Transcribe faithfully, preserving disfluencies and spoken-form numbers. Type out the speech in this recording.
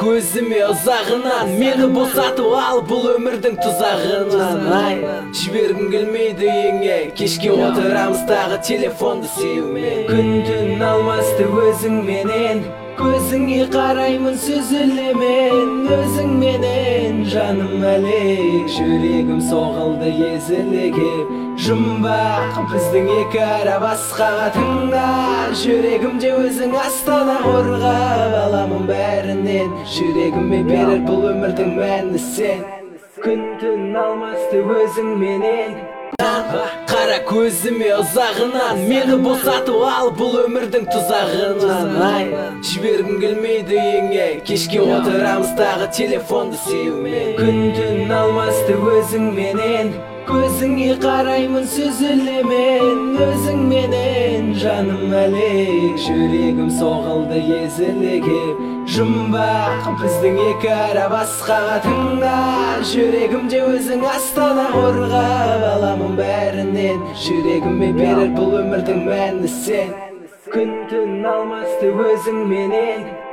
көзіме ұзағынан, мені босатып ал бұл өмірдің тұзағынан. Ай, жібергім келмейді үйіңе, кешке отырамыз тағы телефонды сүюмен. Күн-түн алмасты өзіңменен, көзіңе қараймын сүзілемен. Өзіңменен жаным әлек, жүрегім соғылды езіле кеп. Жұмбақ біздің екі ара басқаға тыңда, жүрегімде өзің астана қорғап аламын бәрінен. Жүрегіме берер бұл өмірдің мәні сен. Күн-түн алмасты өзіңменен, қара көзіме ұзағынан, мені босатып ал бұл өмірдің тұзағынан. Ай, жібергім келмейді үйіңе, кешке отырамыз тағы телефонды сүюмен. Күн-түн алмасты өзіңменен, көзіңе қараймын сүзілемен. Өзіңменен жаным әлек, жүрегім соғылды езіле кеп. Жұмбақ біздің екі ара басқаға тыңда, жүрегімде өзің астана қорғап аламын бәрінен. Жүрегіме берер бұл өмірдің мәні сен. Күн-түн алмасты өзіңменен.